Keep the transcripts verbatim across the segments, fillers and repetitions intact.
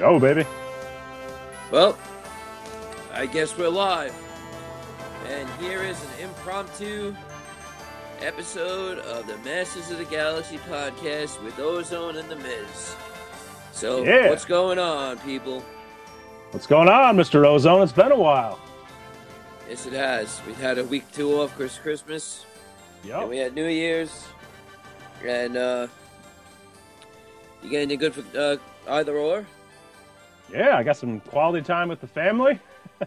Go, baby. Well, I guess we're live. And here is an impromptu episode of the Masters of the Galaxy podcast with Ozone and The Miz. So, Yeah. What's going on, people? What's going on, Mister Ozone? It's been a while. Yes, it has. We've had a week two off because Christmas. Yep. And we had New Year's. And, uh, you get anything good for uh, either or? Yeah, I got some quality time with the family.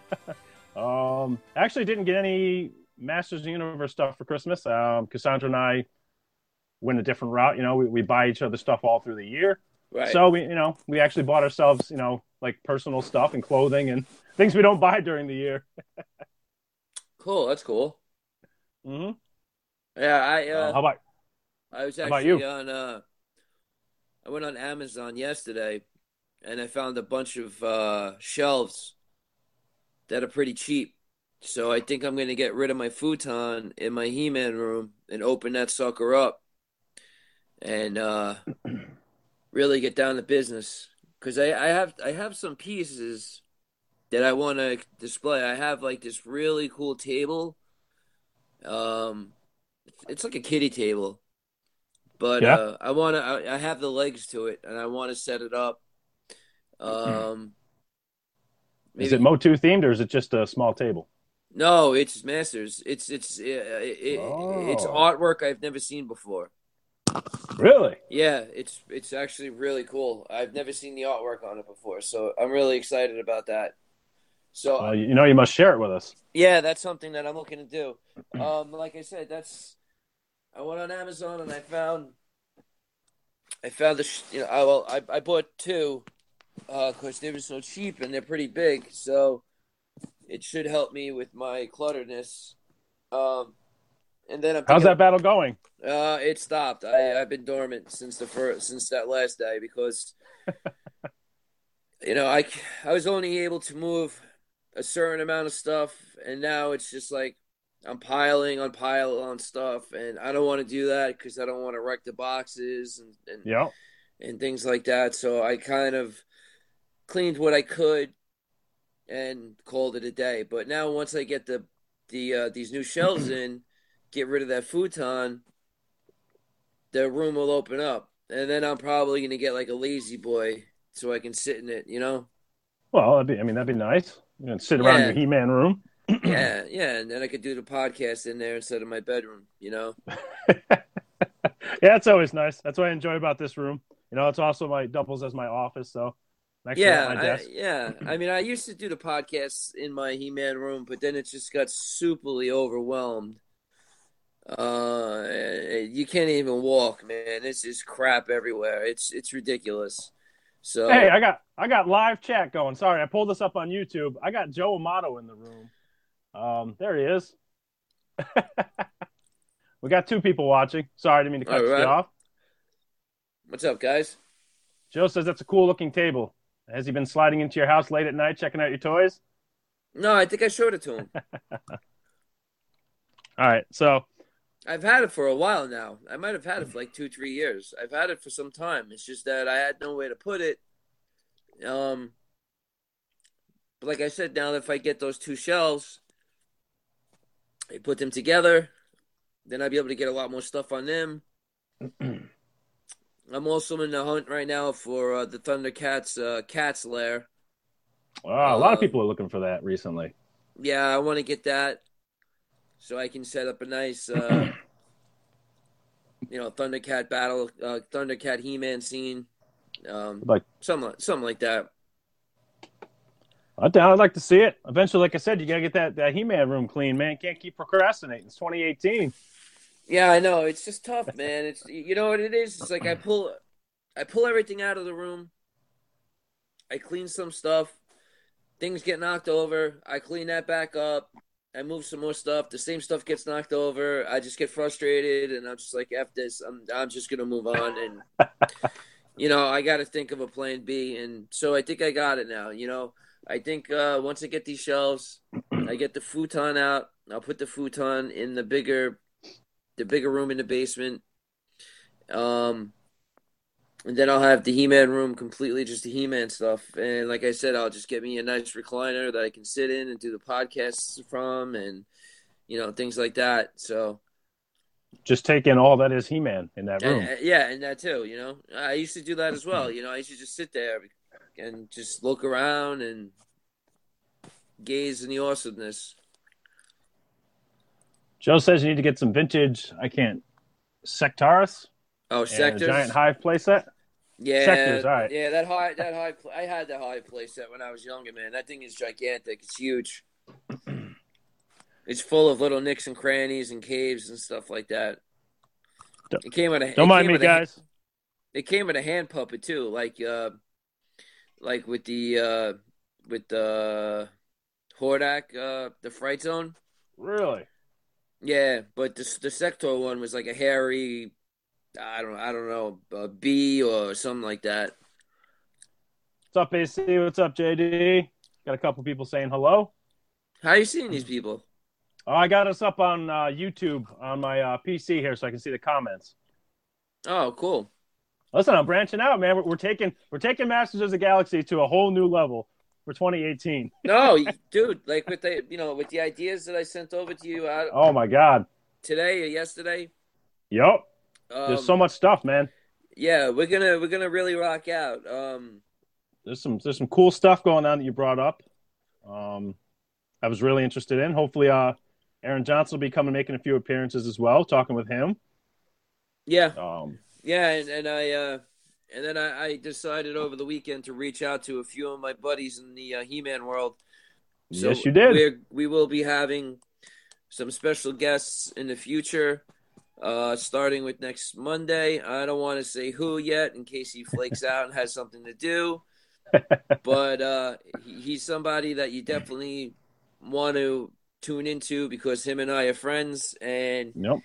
um, actually didn't get any Masters of the Universe stuff for Christmas. Um, Cassandra and I went a different route. You know, we, we buy each other stuff all through the year. Right. So we, you know, we actually bought ourselves, you know, like personal stuff and clothing and things we don't buy during the year. Cool. That's cool. Mm-hmm. Yeah, I, uh, Uh, how about I was how about actually you? on, uh, I went on Amazon yesterday and I found a bunch of uh, shelves that are pretty cheap. So I think I'm going to get rid of my futon in my He-Man room and open that sucker up and uh, really get down to business. Because I, I have I have some pieces that I want to display. I have like this really cool table. Um, it's like a kiddie table. But Yeah. uh, I want to. I, I have the legs to it, and I want to set it up. Um, Is maybe it Motu themed or is it just a small table? no. It's Masters. It's it's it, it, it's Oh, artwork I've never seen before. really? Yeah, it's it's actually really cool. I've never seen the artwork on it before, so I'm really excited about that. So Well, you know, you must share it with us. yeah, that's something that I'm looking to do. Um, like I said, that's I went on Amazon and I found I found the sh- you know I well I I bought two. Because uh, they were so cheap and they're pretty big, so it should help me with my clutteredness. Um, and then I'm How's thinking, that battle going? uh, it stopped. I I've been dormant since the first since that last day because you know I I was only able to move a certain amount of stuff, and now it's just like I'm piling on pile on stuff, and I don't want to do that because I don't want to wreck the boxes and and, Yeah. and things like that. So I kind of cleaned what I could and called it a day. But now once I get the the uh, these new shelves in, get rid of that futon, the room will open up, and then I'm probably gonna get like a lazy boy so I can sit in it. You know? Well, that'd be, I mean, that'd be nice. You know, sit around Yeah, your He-Man room. yeah, yeah. And then I could do the podcast in there instead of my bedroom. You know? Yeah, it's always nice. That's what I enjoy about this room. You know, it's also my doubles as my office, so next to Yeah, my I, desk. yeah. I mean, I used to do the podcasts in my He-Man room, but then it just got superly overwhelmed. Uh, you can't even walk, man. It's just crap everywhere. It's it's ridiculous. Hey, So I got I got live chat going. Sorry, I pulled this up on YouTube. I got Joe Amato in the room. Um, there he is. We got two people watching. Sorry, I didn't mean to all cut you right, off. what's up, guys? Joe says that's a cool looking table. Has he been sliding into your house late at night checking out your toys? No, I think I showed it to him. All right, so I've had it for a while now. I might have had it for like two, three years. I've had it for some time. It's just that I had no way to put it. Um, but like I said, now if I get those two shelves, I put them together, then I'll be able to get a lot more stuff on them. I'm also in the hunt right now for uh, the Thundercats uh, Cat's Lair. wow, a lot of Um, people are looking for that recently. yeah, I want to get that so I can set up a nice, uh, you know, Thundercat battle, uh, Thundercat He-Man scene, um, Like, something, like, something like that. I'd I'd like to see it. Eventually, like I said, you gotta get that, that He-Man room clean, man. Can't keep procrastinating. It's twenty eighteen. Yeah, I know it's just tough, man. It's you know what it is. It's like I pull, I pull everything out of the room. I clean some stuff. Things get knocked over. I clean that back up. I move some more stuff. The same stuff gets knocked over. I just get frustrated, and I'm just like, "F this." I'm I'm just gonna move on, and you know, I got to think of a plan B, and so I think I got it now. You know, I think uh, once I get these shelves, I get the futon out. I'll put the futon in the bigger, the bigger room in the basement. Um, And then I'll have the He-Man room completely just the He-Man stuff. And like I said, I'll just get me a nice recliner that I can sit in and do the podcasts from and, you know, things like that. So Just take in all that is He-Man in that room. and, yeah, and that too, you know. I used to do that as well. You know, I used to just sit there and just look around and gaze in the awesomeness. Joe says you need to get some vintage, I can't, Sectaris? Oh, And Sectors? a giant Hive playset? Yeah, Sectors, all right. yeah, that high, that high. I had that high playset when I was younger, man. That thing is gigantic. It's huge. It's full of little nicks and crannies and caves and stuff like that. It came with a. Don't mind me, a, guys. It came with a hand puppet too, like uh, like with the uh, with the Hordak, uh, the Fright Zone. Really? Yeah, but the the Sector one was like a hairy. I don't I don't know, a bee or something like that. What's up, A C? What's up, J D? Got a couple people saying hello. How are you seeing these people? Oh, I got us up on uh, YouTube on my uh, P C here, so I can see the comments. Oh, cool. Listen, I'm branching out, man. We're, we're taking we're taking Masters of the Galaxy to a whole new level for twenty eighteen. No, dude, like with the you know with the ideas that I sent over to you out Oh my God. today or yesterday. Yep. Um, There's so much stuff, man. Yeah, we're gonna we're gonna really rock out. Um, There's some there's some cool stuff going on that you brought up. Um, I was really interested in. Hopefully, uh, Aaron Johnson will be coming making a few appearances as well. Talking with him. Yeah. Um, yeah, and, and I uh, and then I, I decided over the weekend to reach out to a few of my buddies in the uh, He-Man world. So yes, you did. We're, we will be having some special guests in the future. Uh, starting with next Monday. I don't want to say who yet in case he flakes out and has something to do. But uh, he, he's somebody that you definitely want to tune into because him and I are friends, and Yep.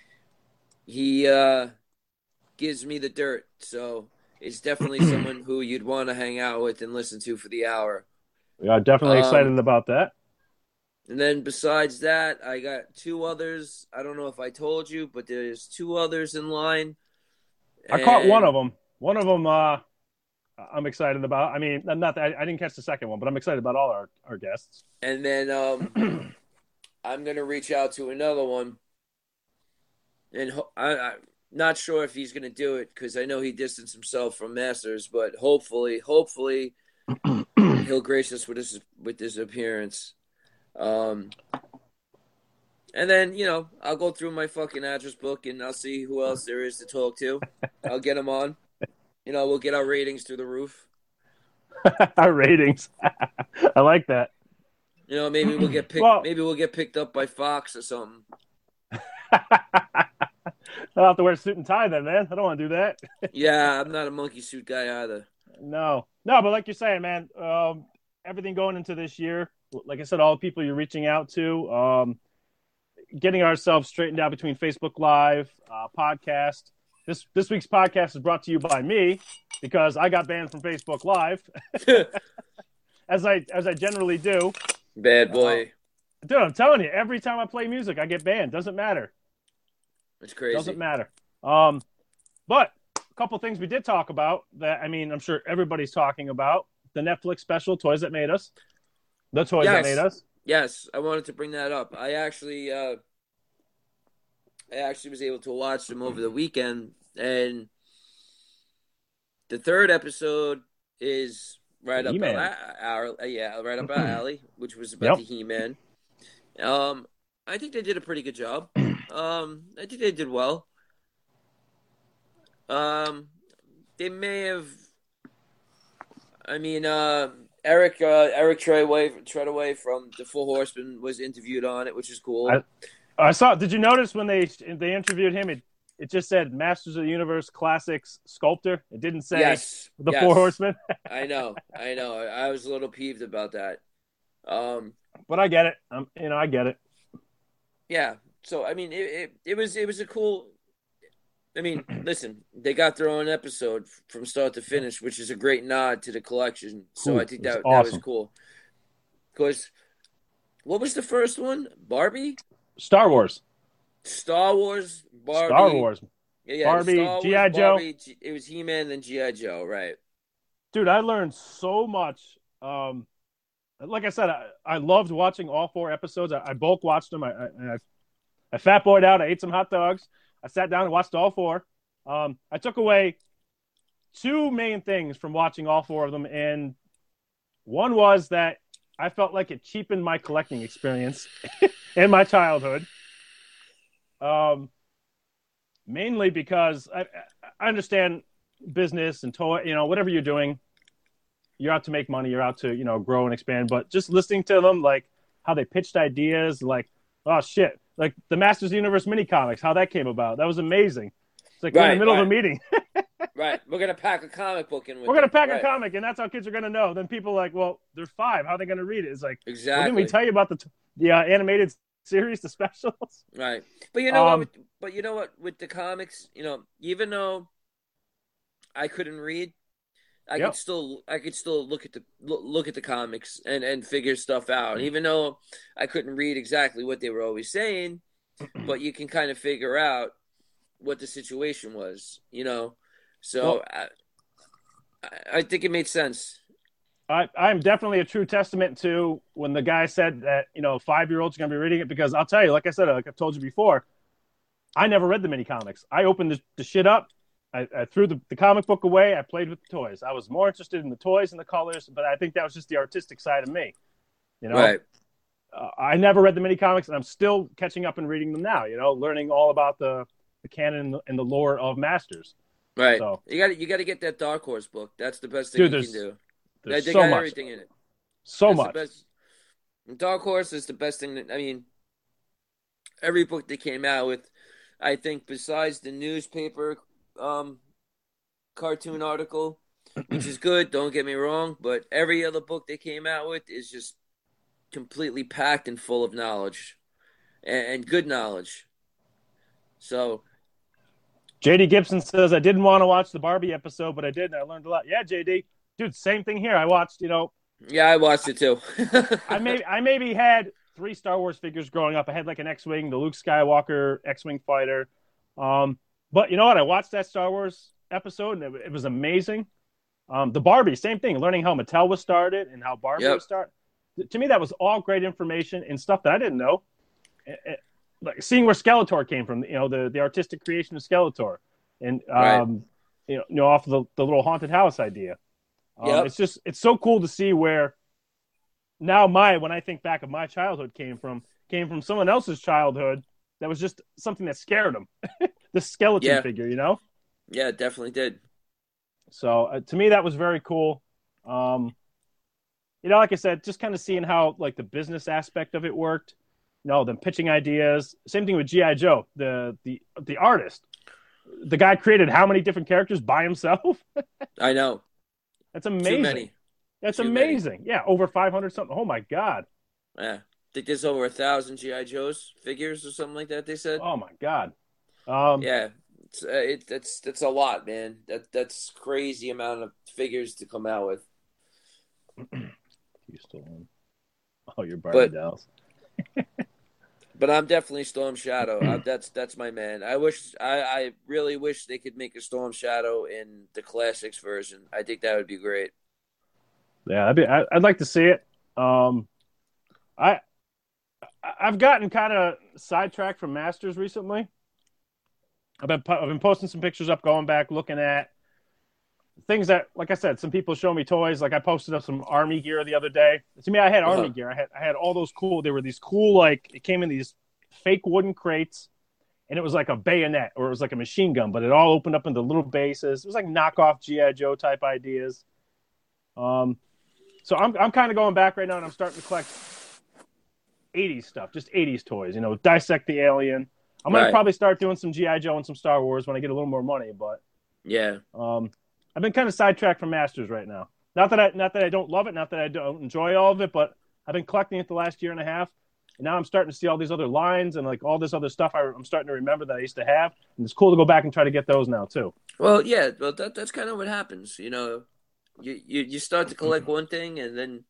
he uh, gives me the dirt. So it's definitely someone who you'd want to hang out with and listen to for the hour. We are definitely Um, excited about that. And then besides that, I got two others. I don't know if I told you, but there's two others in line. I caught one of them. One of them uh, I'm excited about. I mean, not that, I, I didn't catch the second one, but I'm excited about all our, our guests. And then um, I'm going to reach out to another one. And ho- I, I'm not sure if he's going to do it because I know he distanced himself from Masters, but hopefully, hopefully he'll grace us with his, with his appearance. Um, and then, you know, I'll go through my fucking address book and I'll see who else there is to talk to. I'll get them on. You know, we'll get our ratings through the roof. Our ratings. I like that. You know, maybe we'll get picked. Well, maybe we'll get picked up by Fox or something. I'll have to wear a suit and tie then, man. I don't want to do that. Yeah, I'm not a monkey suit guy either. No, no, but like you're saying, man, um, everything going into this year, like I said, all the people you're reaching out to, um, getting ourselves straightened out between Facebook Live, uh, podcast. This this week's podcast is brought to you by me because I got banned from Facebook Live, as I as I generally do. Bad boy, uh, dude. I'm telling you, every time I play music, I get banned. Doesn't matter. It's crazy. Doesn't matter. Um, but a couple things we did talk about that I mean, I'm sure everybody's talking about the Netflix special, Toys That Made Us. The toys yes. that made us. Yes, I wanted to bring that up. I actually, uh, I actually was able to watch them over the weekend, and the third episode is right up He-Man. our, our yeah, right up our alley, which was about Yep. the He-Man. Um, I think they did a pretty good job. Um, I think they did well. Um, they may have. I mean, uh, Eric uh, Eric Treadway Treadway from the Four Horsemen was interviewed on it, which is cool. I, I saw. Did you notice when they they interviewed him? It it just said Masters of the Universe Classics Sculptor. It didn't say yes, the yes. Four Horsemen. I know, I know. I was a little peeved about that. Um, but I get it. Um, you know, I get it. Yeah. So I mean, it, it it was it was a cool. I mean, listen, they got their own episode from start to finish, which is a great nod to the collection. So Ooh, I think that awesome. that was cool. Because what was the first one? Barbie? Star Wars. Star Wars, Barbie, Star Wars. Yeah, yeah. It was Barbie, Star Wars, G I. Joe. Barbie. G- it was He-Man, then G I. Joe. Right. Dude, I learned so much. Um, like I said, I, I loved watching all four episodes. I, I bulk watched them. I, I, I fat boyed out. I ate some hot dogs. I sat down and watched all four. Um, I took away two main things from watching all four of them, and one was that I felt like it cheapened my collecting experience in my childhood. Um, mainly because I, I understand business and toy, you know, whatever you're doing, you're out to make money, you're out to, you know, grow and expand. But just listening to them, like how they pitched ideas, like, oh shit, like the Masters of the Universe mini comics, how that came about. That was amazing. It's like we're in the Right. middle of Right. a meeting. Right. We're gonna pack a comic book in with We're gonna them. pack a Right. comic, and that's how kids are gonna know. Then people are like, well, they're five. How are they gonna read it? It's like, well, didn't we Exactly. tell you about the the uh, animated series, the specials? Right. But you know what? Um, With, but you know what? With the comics, you know, even though I couldn't read, I could yep. still I could still look at the look, look at the comics and and figure stuff out. Even though I couldn't read exactly what they were always saying, but you can kind of figure out what the situation was. You know, Well, so I I think it made sense. I, I'm definitely a true testament to when the guy said that, you know, five year olds are going to be reading it, because I'll tell you, like I said, like I've told you before, I never read the mini comics. I opened the, the shit up. I, I threw the, the comic book away. I played with the toys. I was more interested in the toys and the colors, but I think that was just the artistic side of me. You know, Right. uh, I never read the mini comics, and I'm still catching up and reading them now, you know, learning all about the, the canon and the, and the lore of Masters. Right. So, You got you got to get that Dark Horse book. That's the best thing dude, you there's, can do. there's They so got much, everything in it. so That's much. the best. Dark Horse is the best thing that I mean. Every book they came out with, I think, besides the newspaper um, cartoon article, which is good. Don't get me wrong, but every other book they came out with is just completely packed and full of knowledge and, and good knowledge. So J D Gibson says, I didn't want to watch the Barbie episode, but I did, and I learned a lot. Yeah, J D. Dude, same thing here. I watched, you know, yeah, I watched it too. I may I maybe had three Star Wars figures growing up. I had like an X-Wing, the Luke Skywalker X-Wing fighter. Um, but you know what? I watched that Star Wars episode, and it, it was amazing. Um, the Barbie, same thing, learning how Mattel was started and how Barbie Yep. was started. To me, that was all great information and stuff that I didn't know. It, it, like seeing where Skeletor came from, you know, the, the artistic creation of Skeletor, and um, Right. you know, you know, off of the, the little haunted house idea. Um, Yep. It's just it's so cool to see where now my when I think back of my childhood came from came from someone else's childhood that was just something that scared them. The skeleton Yeah. figure, you know. Yeah, it definitely did. So uh, to me, that was very cool. Um, you know, like I said, just kind of seeing how like the business aspect of it worked. You know, them pitching ideas. Same thing with G I. Joe, the the the artist. The guy created how many different characters by himself? I know. That's Too amazing. many. That's Too many. amazing. Yeah, over five hundred something. Oh my god. Yeah. I think there's over a thousand G I. Joe's figures or something like that. They said. Oh my god. Um, Yeah, it's uh, it, that's that's a lot, man. That that's crazy amount of figures to come out with. You still on? Oh, you're Barbie But dolls. but I'm definitely Storm Shadow. I, that's that's my man. I wish I, I really wish they could make a Storm Shadow in the classics version. I think that would be great. Yeah, I'd, be, I, I'd like to see it. Um, I I've gotten kind of sidetracked from Masters recently. I've been I've been posting some pictures up, going back, looking at things that, like I said, some people show me toys. Like I posted up some Army gear the other day. To me, I had Army Uh-huh. gear. I had I had all those cool. There were these cool, like it came in these fake wooden crates, and it was like a bayonet or it was like a machine gun, but it all opened up into little bases. It was like knockoff G I. Joe type ideas. Um, so I'm I'm kind of going back right now, and I'm starting to collect eighties stuff, just eighties toys. You know, dissect the alien. I'm gonna Right. probably start doing some G I. Joe and some Star Wars when I get a little more money, but Yeah. um, I've been kind of sidetracked from Masters right now. Not that I not that I don't love it, not that I don't enjoy all of it, but I've been collecting it the last year and a half, and now I'm starting to see all these other lines and like all this other stuff I, I'm starting to remember that I used to have, and it's cool to go back and try to get those now too. Well, yeah. Well, that that's kind of what happens. You know, you you, you start to collect one thing, and then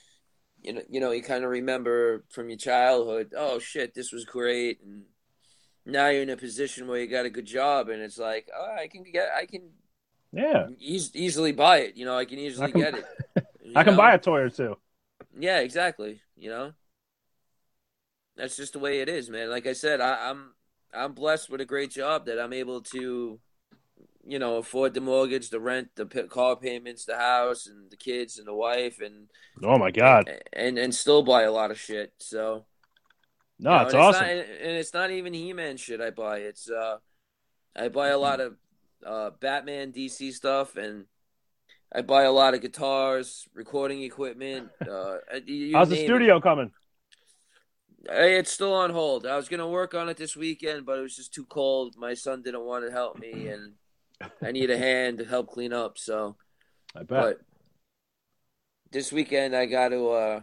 you know you know you kind of remember from your childhood. Oh shit, this was great, and now you're in a position where you got a good job, and it's like, oh, I can get, I can Yeah, eas- easily buy it. You know, I can I easily can get it. I You can buy know, a toy or two. yeah, exactly. You know, that's just the way it is, man. Like I said, I, I'm I'm blessed with a great job that I'm able to, you know, afford the mortgage, the rent, the car payments, the house, and the kids and the wife, and Oh my and God, and, and still buy a lot of shit. So you no, know, it's and it's not awesome. and it's not even He-Man shit I buy. It's uh, I buy a lot of uh, Batman, D C stuff, and I buy a lot of guitars, recording equipment, uh, you, you How's the name it. studio coming? It's still on hold. I was gonna work on it this weekend, but it was just too cold. My son didn't want to help me, and I need a hand to help clean up. So, I bet. but this weekend I got to uh,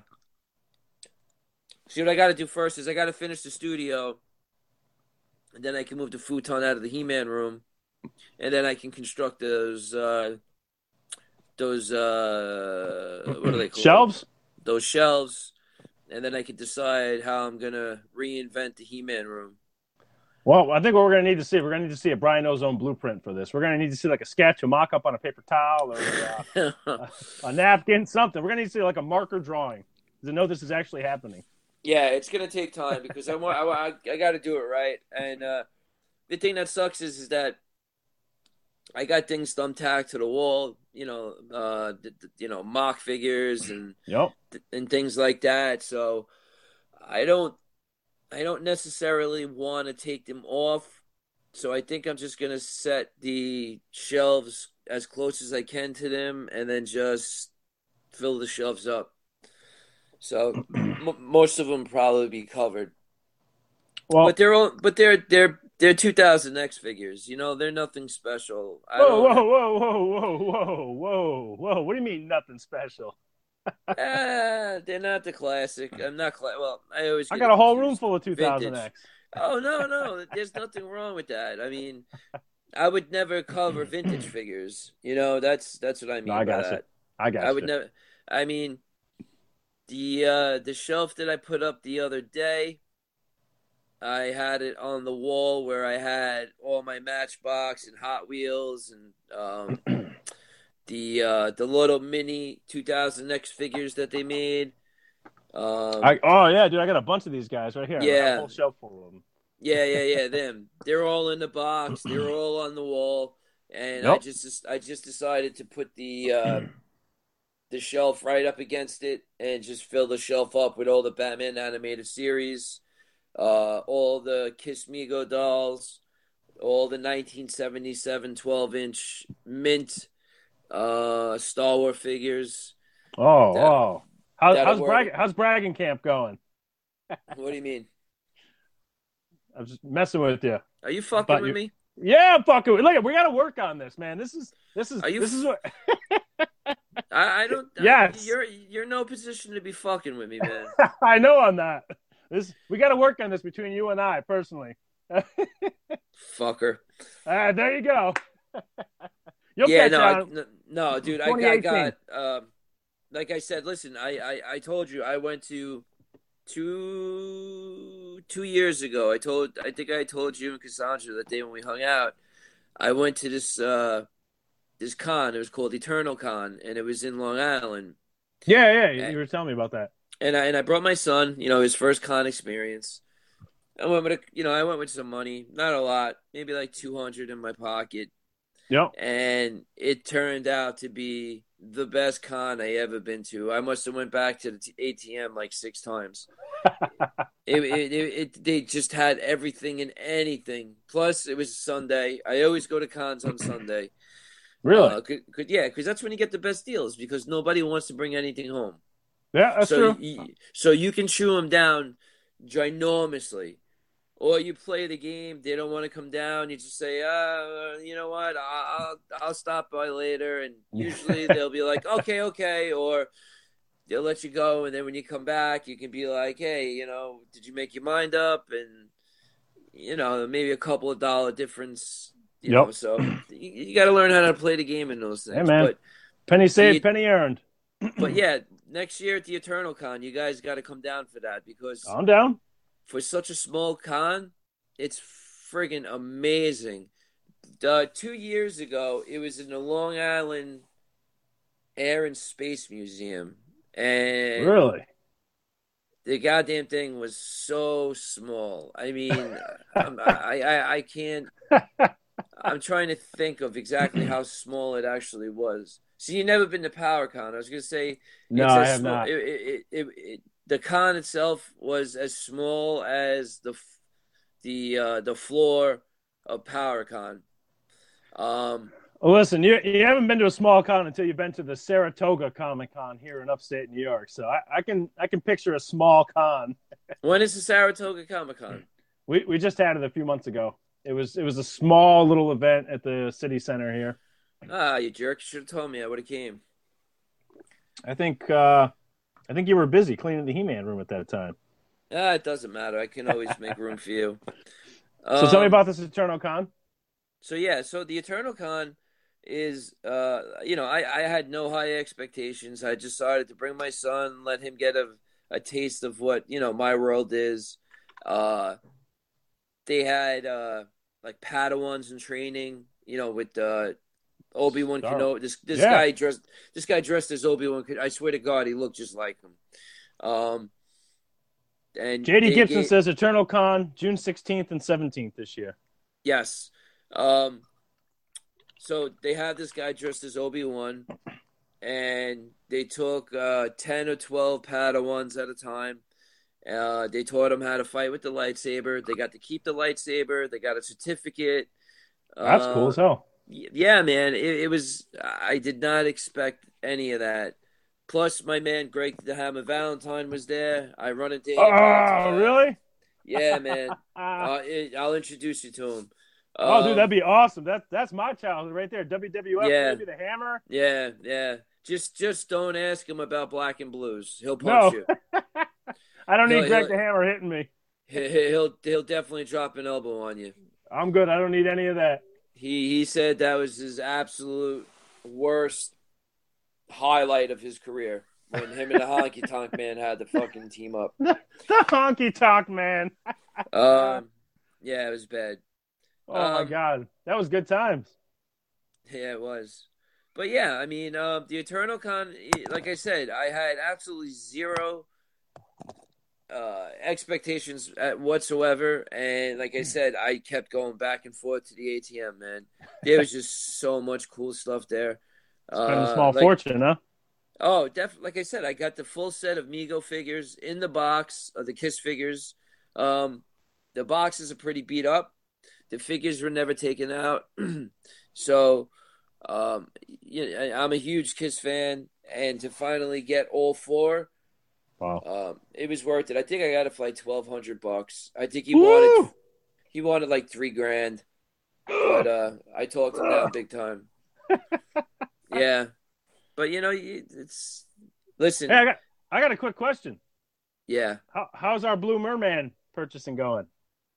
see what I got to do first is I got to finish the studio, and then I can move the futon out of the He-Man room, and then I can construct those uh, those uh, what are they called? Shelves? Those shelves, and then I can decide how I'm gonna reinvent the He-Man room. Well, I think what we're going to need to see, we're going to need to see a Brian Ozone blueprint for this. We're going to need to see like a sketch, a mock up on a paper towel, or uh, a, a napkin, something. We're going to need to see like a marker drawing to know this is actually happening. Yeah, it's gonna take time because I want I, I, I got to do it right. And uh, the thing that sucks is is that I got things thumbtacked to the wall, you know, uh, the, the, you know, mock figures and Yep. and things like that. So I don't I don't necessarily want to take them off. So I think I'm just gonna set the shelves as close as I can to them, and then just fill the shelves up. So m- most of them probably be covered, but Well, they're all but they're they're they're two thousand X figures. You know, they're nothing special. I whoa, don't. whoa, whoa, whoa, whoa, whoa, whoa, whoa. What do you mean nothing special? Ah, they're not the classic. I'm not cla- well. I always I get got it a whole room confused. full of Vintage. two thousand X. Oh no, no. There's nothing wrong with that. I mean, I would never cover vintage figures. You know, that's that's what I No, mean I by got you. that. I I got would you. never. I mean, the uh the shelf that I put up the other day, I had it on the wall where I had all my Matchbox and Hot Wheels and um the uh the little mini two thousand X figures that they made. I Um oh yeah, dude, I got a bunch of these guys right here. I have a yeah, whole shelf full of them. Yeah, yeah, yeah. Them. They're all in the box. They're all on the wall, and I Yep. just I just decided to put the uh, the shelf right up against it and just fill the shelf up with all the Batman animated series, uh, all the Kiss Me Go dolls, all the nineteen seventy-seven twelve inch mint uh, Star Wars figures. Oh, That oh. How, that'll how's work. brag how's bragging camp going? What do you mean? I was just messing with you. Are you I fucking thought with you. me? Yeah, fuck it. Look, we got to work on this, man. This is this is Are you? this is F- what. I I don't. I, Yes, you're you're in no position to be fucking with me, man. I know on that. This we got to work on this between you and I personally. uh, Fucker. there you go. You'll Yeah, catch no, I on. no, no, dude, I, I twenty eighteen. got um, like I said, listen, I, I, I told you I went to two two years ago. I told, I think I told you and Cassandra that day when we hung out. I went to this uh this con. It was called Eternal Con, and it was in Long Island. Yeah, yeah. You, And you were telling me about that. and I and I brought my son. You know, his first con experience. I went with a, you know, I went with some money, not a lot, maybe like two hundred in my pocket. Yep. And it turned out to be the best con I ever been to. I must have went back to the A T M like six times. It, it, it, it they just had everything and anything. Plus, it was Sunday. I always go to cons on Sunday. Really? Uh, could, could, yeah, because that's when you get the best deals because nobody wants to bring anything home. Yeah, that's So true. you, so you can chew them down ginormously. Or you play the game, they don't want to come down. You just say, uh, you know what, I'll I'll stop by later, and usually they'll be like, okay, okay, or they'll let you go, and then when you come back, you can be like, hey, you know, did you make your mind up? And you know, maybe a couple of dollar difference, you know. Yep. So you, you got to learn how to play the game in those Hey, things. man. But Penny saved, the penny earned. but yeah, next year at the Eternal Con, you guys got to come down for that because I'm down. for such a small con, it's friggin' amazing. Uh, two years ago, it was in the Long Island Air and Space Museum, and Really? the goddamn thing was so small. I mean, I'm, I, I I can't. I'm trying to think of exactly how small it actually was. So you've never been to PowerCon? I was gonna say No, it's I as have small. not. It, it, it, it, the con itself was as small as the the uh, the floor of PowerCon. Um, Well, listen, you you haven't been to a small con until you've been to the Saratoga Comic Con here in upstate New York. So I, I can I can picture a small con. when is the Saratoga Comic Con? We we just had it a few months ago. It was it was a small little event at the city center here. Ah, you jerk! You should have told me. I would have came. I think uh, I think you were busy cleaning the He-Man room at that time. Ah, it doesn't matter. I can always make room for you. So tell me Um, about this Eternal Con. so yeah, so the Eternal Con is, uh, you know, I, I had no high expectations. I decided to bring my son, let him get a, a taste of what, you know, my world is. Uh, they had, uh, like Padawans in training, you know, with, uh, Obi-Wan Star. Kenobi. This, this Yeah. guy dressed, this guy dressed as Obi-Wan. I swear to God, he looked just like him. Um, and J D they Gibson gave, says Eternal Con June sixteenth and seventeenth this year. yes. Um, so they had this guy dressed as Obi-Wan, and they took uh, ten or twelve Padawans at a time. Uh, they taught them how to fight with the lightsaber. They got to keep the lightsaber. They got a certificate. That's cool Uh, as hell. yeah, man, it, it was. I did not expect any of that. Plus, my man Greg the Hammer Valentine was there. I run into him all the Oh, time. really? Yeah, man. Uh, it, I'll introduce you to him. Oh, dude, that'd Um, be awesome. That that's my childhood right there. W W F, yeah, baby, the Hammer. yeah, yeah. Just, just don't ask him about Black and Blues. He'll punch No, you. I don't He'll, need Greg he'll, the Hammer hitting me. he'll, he'll definitely drop an elbow on you. I'm good. I don't need any of that. He, he said that was his absolute worst highlight of his career when him and the Honky Tonk Man had to fucking team up. The, the honky tonk man. Um, yeah, it was bad. Oh my Um, god, that was good times. Yeah, it was. But yeah, I mean, uh, the Eternal Con, like I said, I had absolutely zero uh, expectations at whatsoever, and like I said, I kept going back and forth to the A T M. Man, there was just so much cool stuff there. Spend a Uh, small like fortune, huh? oh, definitely. Like I said, I got the full set of Mego figures in the box of the Kiss figures. Um, the boxes are pretty beat up. The figures were never taken out, so. Um, you know, I'm a huge Kiss fan, and to finally get all four, Wow. um, it was worth it. I think I got it for like twelve hundred bucks. I think he Woo! wanted he wanted like three grand, but uh, I talked him down big time. Yeah, but you know, it's listen. Hey, I got I got a quick question. Yeah. How, how's our Blue Merman purchasing going?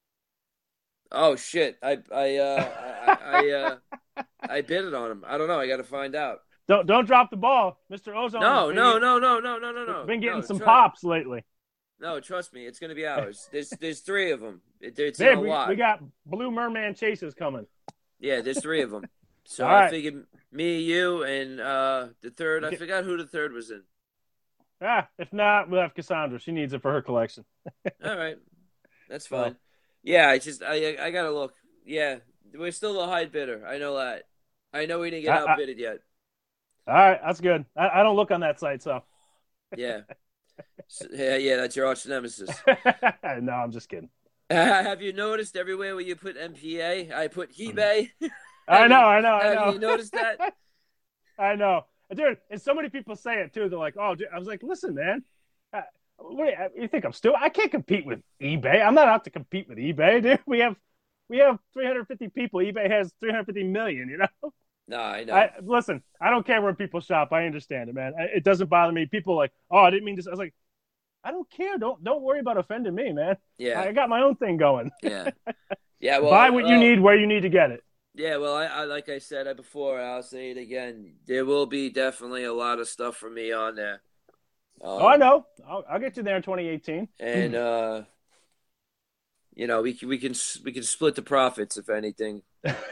Oh shit! I I uh I I, uh, I bid it on him. I don't know. I got to find out. Don't don't drop the ball, Mister Ozone. No, no, no, no, no, no, no, no. Been getting no, some tr- pops lately. No, trust me, it's gonna be ours. There's there's three of them. It, it's Babe, in a we, lot. we got Blue Merman chases coming. Yeah, there's three of them. So All I right. figured me, you, and uh, the third. I forgot who the third was in. Ah, if not, we'll have Cassandra. She needs it for her collection. All right, that's Well. fine. Yeah, I just I I gotta look. Yeah, we're still a high bidder. I know that. I know we didn't get I- I- outbidded yet. All right, that's good. I, I don't look on that site, so. Yeah. So, yeah, yeah, that's your arch nemesis. No, I'm just kidding. Have you noticed everywhere where you put M P A, I put eBay? I know, I know, I Have know. you noticed that? I know, dude. And so many people say it too. They're like, "Oh, dude." I was like, "Listen, man. Uh, wait, you think I'm stupid? I can't compete with eBay. I'm not out to compete with eBay, dude. We have, we have three hundred fifty people. eBay has three hundred fifty million. You know." No, I know. I listen. I don't care where people shop. I understand it, man. It doesn't bother me. People are like, "Oh, I didn't mean to." I was like, "I don't care. Don't don't worry about offending me, man. Yeah, I got my own thing going. yeah, yeah. Well, Buy what you well, need where you need to get it." Yeah, well, I, I like I said before, I'll say it again. There will be definitely a lot of stuff for me on there. Um, Oh, I know. I'll, I'll get you there in twenty eighteen. And uh, you know, we can we can we can split the profits if anything.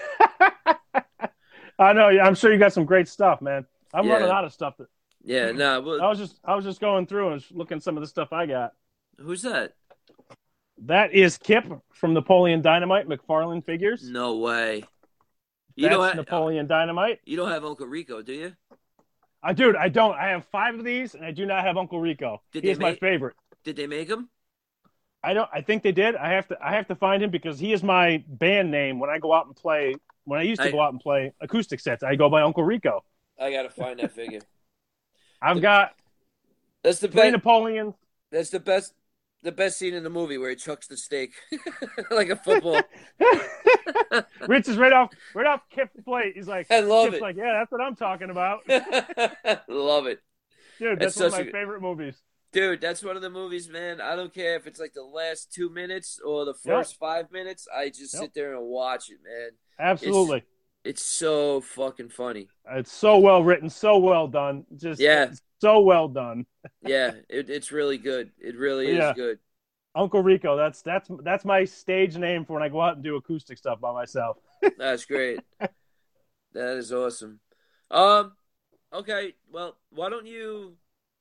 I know. Yeah, I'm sure you got some great stuff, man. I'm Yeah. running out of stuff. That, Yeah, nah, well, I was just I was just going through and looking at some of the stuff I got. who's that? That is Kip from Napoleon Dynamite, McFarlane Figures. No way. You That's don't have Napoleon Dynamite. you don't have Uncle Rico, do you? I dude, I don't. I have five of these, and I do not have Uncle Rico. Did He they is my make- favorite. Did they make him? I don't. I think they did. I have to. I have to find him because he is my band name when I go out and play. When I used to I- go out and play acoustic sets, I go by Uncle Rico. I gotta find that figure. I've got That's the three best. Napoleons. That's the best. The best scene in the movie where he chucks the steak like a football. Rich is right off, right off Kip's plate. He's like, I love Kip's it. like, yeah, that's what I'm talking about, Love it, dude. That's That's one of such my a- favorite movies. dude. That's one of the movies, man. I don't care if it's like the last two minutes or the first five minutes. I just Yep. sit there and watch it, man. Absolutely, It's so fucking funny. it's so well written, so well done. Just Yeah. so well done. Yeah, it, it's really good. It really is Yeah. good. Uncle Rico. That's that's that's my stage name for when I go out and do acoustic stuff by myself. That's great. That is awesome. Um, okay. Well, why don't you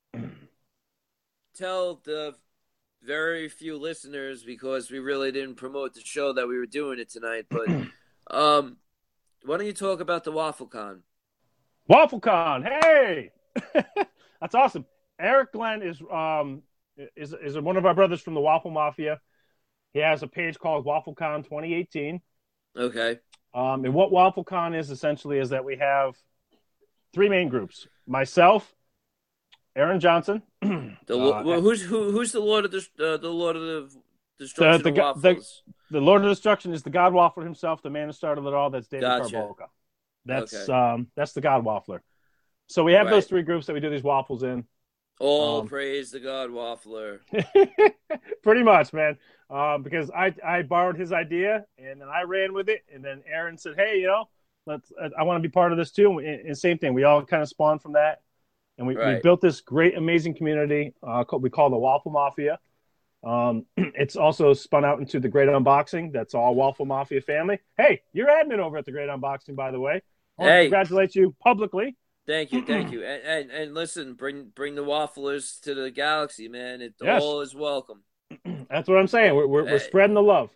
tell the very few listeners, because we really didn't promote the show that we were doing it tonight, but um, why don't you talk about the WaffleCon? WaffleCon, hey, that's awesome. Eric Glenn is um is is one of our brothers from the Waffle Mafia. He has a page called WaffleCon twenty eighteen. Okay. Um, and what WaffleCon is essentially is that we have three main groups: myself, Aaron Johnson, The Uh, well, who's who? Who's the Lord of the uh, the Lord of the Destruction the of gu- the- Waffles? the Lord of Destruction is the God Waffler himself, the man who started it all. That's David Gotcha. Carboca. That's Okay. um that's the God Waffler. So we have Right. those three groups that we do these waffles in. All um, praise the God Waffler. Pretty much, man. Um, because I I borrowed his idea and then I ran with it, and then Aaron said, "Hey, you know, let's. I want to be part of this too." And, and same thing, we all kind of spawned from that, and we, we Right. built this great, amazing community. Uh, called, we call the Waffle Mafia. Um, it's also spun out into the Great Unboxing. That's all Waffle Mafia family. Hey, you're admin over at the Great Unboxing, by the way. I want to Hey. congratulate you publicly. Thank you, thank you, and, and and listen, bring bring the wafflers to the galaxy, man. It Yes. all is welcome. That's what I'm saying. We're we're, we're Hey. spreading the love.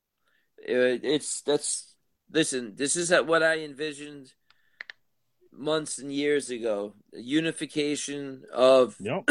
It, it's that's listen. This is what I envisioned months and years ago. The unification of Yep,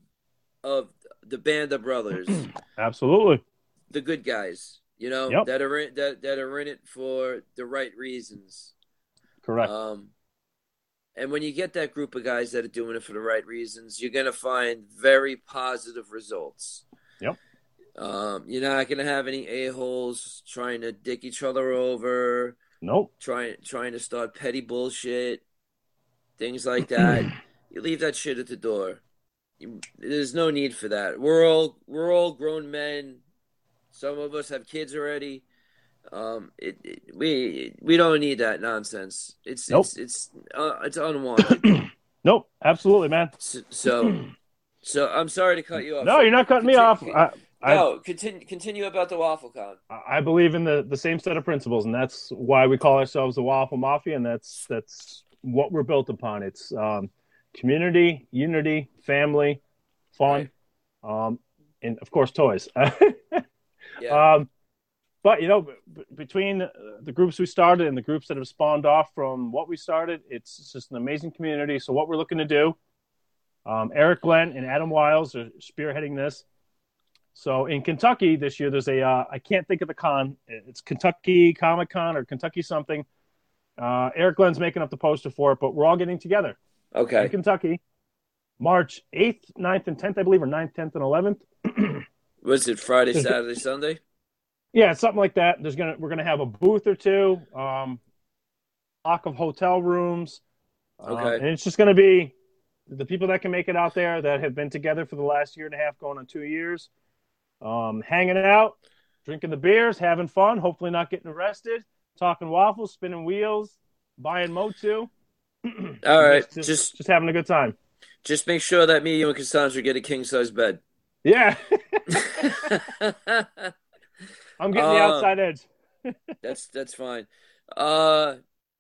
of the band of brothers, absolutely. the good guys. You know Yep. that are in, that that are in it for the right reasons. Correct. Um, and when you get that group of guys that are doing it for the right reasons, you're gonna find very positive results. Yep. Um, you're not gonna have any a-holes trying to dick each other over, Nope. trying trying to start petty bullshit, things like that. You leave that shit at the door. You, there's no need for that. We're all we're all grown men. Some of us have kids already. Um, it, it we we don't need that nonsense. It's Nope. it's it's uh, it's unwanted. Nope. Absolutely, man. so, so so I'm sorry to cut you off. No, you're not cutting me Continue- off. I, I, No, continue continue about the WaffleCon. I believe in the, the same set of principles, and that's why we call ourselves the Waffle Mafia, and that's that's what we're built upon. It's um, community, unity, family, fun, um, and of course toys. Yeah. um, but you know, b- between the groups we started and the groups that have spawned off from what we started, it's just an amazing community. So what we're looking to do, um, Eric Glenn and Adam Wiles are spearheading this. So in Kentucky this year, there's a, uh, I can't think of the con. It's Kentucky Comic Con or Kentucky something. Uh, Eric Glenn's making up the poster for it, but we're all getting together in Okay. Kentucky, March eighth, ninth, and tenth, I believe, or ninth, tenth, and eleventh. Was it Friday, Saturday, Sunday? Yeah, something like that. There's gonna we're gonna have a booth or two, um, block of hotel rooms. Um, Okay. and it's just gonna be the people that can make it out there that have been together for the last year and a half, going on two years, um, hanging out, drinking the beers, having fun, hopefully not getting arrested, talking waffles, spinning wheels, buying Motu. All right. just, just Just just having a good time. just make sure that me, you, and Cassandra get a king size bed. Yeah. I'm getting the Um, outside edge. that's that's fine. Uh,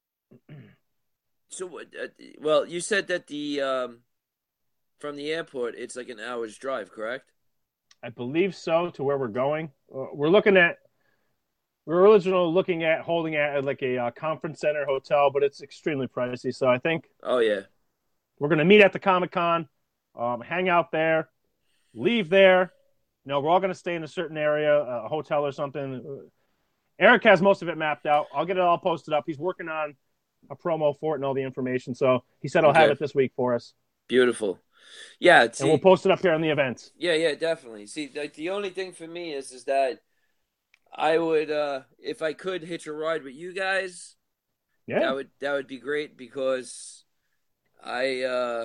so what? Uh, well, you said that the um from the airport it's like an hour's drive, correct? I believe so to where we're going. Uh, we're looking at we're originally looking at holding at like a uh, conference center hotel, but it's extremely pricey. So I think Oh yeah, we're going to meet at the Comic Con, um, hang out there, leave there. You know, we're all going to stay in a certain area, a hotel or something. Eric has most of it mapped out. I'll get it all posted up. He's working on a promo for it and all the information. So he said he'll have okay, it this week for us, beautiful. Yeah, and we'll see, post it up here on the events. yeah, yeah, definitely. See, like the only thing for me is is that I would, uh if I could hitch a ride with you guys, Yeah. that would that would be great because I uh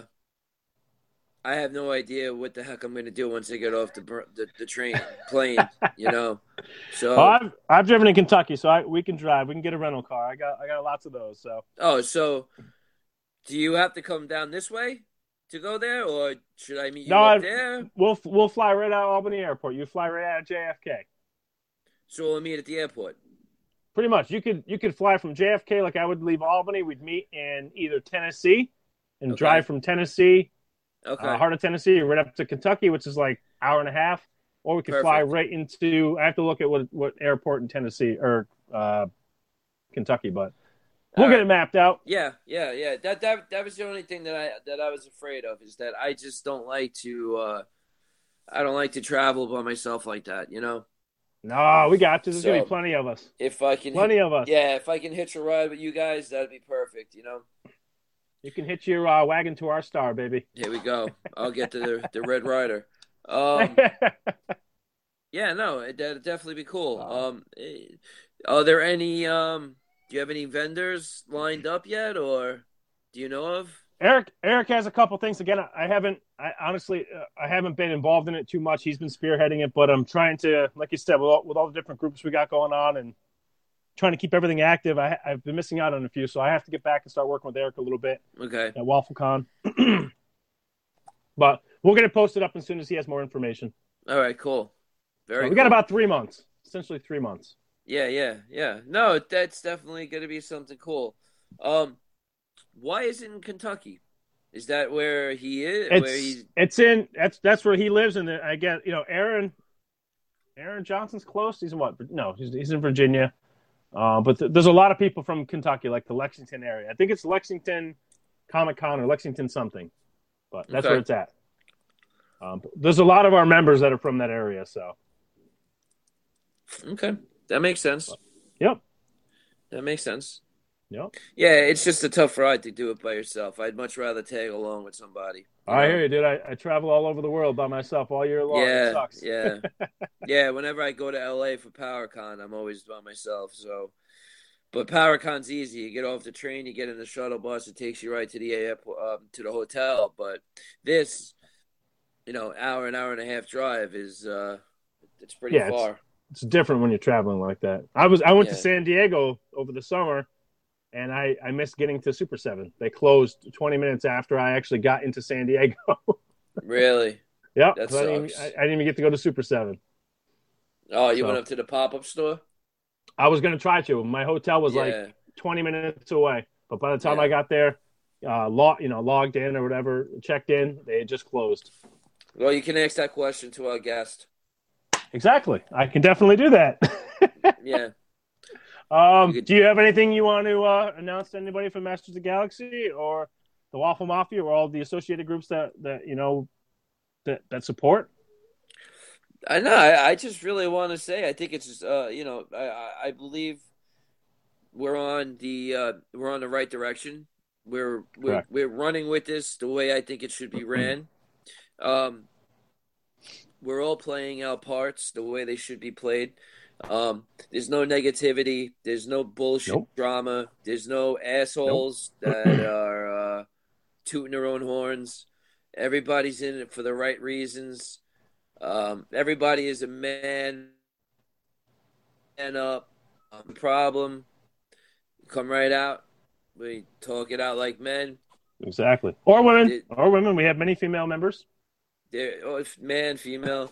I have no idea what the heck I'm going to do once I get off the the, the train plane, you know. Well, So, I've I've driven in Kentucky, so I, we can drive. We can get a rental car. I got I got lots of those. So oh, so do you have to come down this way to go there, or should I meet no, you up I, there? we'll we'll fly right out of Albany Airport. You fly right out of J F K. So we'll meet at the airport. Pretty much, you could you could fly from J F K like I would leave Albany. We'd meet in either Tennessee and Okay. drive from Tennessee, uh, Okay. heart of Tennessee, right up to Kentucky, which is like hour and a half. Or we could fly Perfect. right into. I have to look at what what airport in Tennessee or uh, Kentucky, but All we'll get right. it mapped out. Yeah, yeah, yeah. That that that was the only thing that I that I was afraid of is that I just don't like to uh I don't like to travel by myself like that, you know? No, we got you. There's gonna be So plenty of us. if I can hit Plenty of us. yeah, if I can hitch a ride with you guys, that'd be perfect, you know? You can hitch your uh, wagon to our star, baby. Here we go. I'll get to the the Red Rider. Um yeah, no, it, that'd definitely be cool. uh, Um eh, are there any um do you have any vendors lined up yet or do you know of? Eric Eric has a couple things. Again, I haven't. I honestly, uh, I haven't been involved in it too much. He's been spearheading it, but I'm trying to, like you said, with all, with all the different groups we got going on, and trying to keep everything active. I, I've been missing out on a few, so I have to get back and start working with Eric a little bit Okay. at WaffleCon. But we'll get it posted up as soon as he has more information. All right, cool. So Very we got cool. about three months, essentially three months. Yeah, yeah, yeah. No, that's definitely going to be something cool. Um, why is it in Kentucky? Is that where he is? Where It's he's it's in that's that's where he lives, and I get you know Aaron Aaron Johnson's close. He's in what? No, he's he's in Virginia. Uh, but th- there's a lot of people from Kentucky, like the Lexington area. I think it's Lexington Comic Con or Lexington something, but that's where okay? it's at. Um, there's a lot of our members that are from that area. So, Okay, that makes sense. yep, That makes sense. yep. Yeah, it's just a tough ride to do it by yourself. I'd much rather tag along with somebody. You I know? hear you, dude. I, I travel all over the world by myself all year long. It Yeah, sucks. yeah, yeah. Whenever I go to L A for PowerCon, I'm always by myself. So, but PowerCon's easy. You get off the train, you get in the shuttle bus, it takes you right to the airport, um, to the hotel. But this, you know, hour an hour and a half drive is uh, it's pretty Yeah, it's far. it's different when you're traveling like that. I was I went to Yeah, San Diego over the summer, and I I missed getting to Super Seven. They closed twenty minutes after I actually got into San Diego. really. Yep, That so I didn't, even, I, sucks. I didn't even get to go to Super Seven. Oh, you went So up to the pop up store? I was going to try to. My hotel was like Yeah, twenty minutes away, but by the time I yeah. got there, uh, log, you know, logged in or whatever, checked in, they had just closed. Well, you can ask that question to our guest. Exactly. I can definitely do that. Yeah, you um, could. do you have anything you want to uh, announce to anybody from Masters of the Galaxy or the Waffle Mafia or all the associated groups that, that you know that, that support? I know. I, I just really want to say, I think it's just, uh, you know, I, I I believe we're on the uh, we're on the right direction. We're we're Correct. we're running with this the way I think it should be ran. Um, we're all playing our parts the way they should be played. Um, there's no negativity. There's no bullshit Nope. drama. There's no Nope. assholes that are uh, tooting their own horns. Everybody's in it for the right reasons. Um, everybody is a man and up. Um, problem, come right out. We talk it out like men. Exactly. Or women. They, Or women. We have many female members. they're oh, man, female.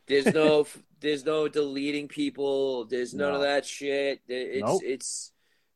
There's no there's no deleting people. There's none of No. that shit. It's Nope. it's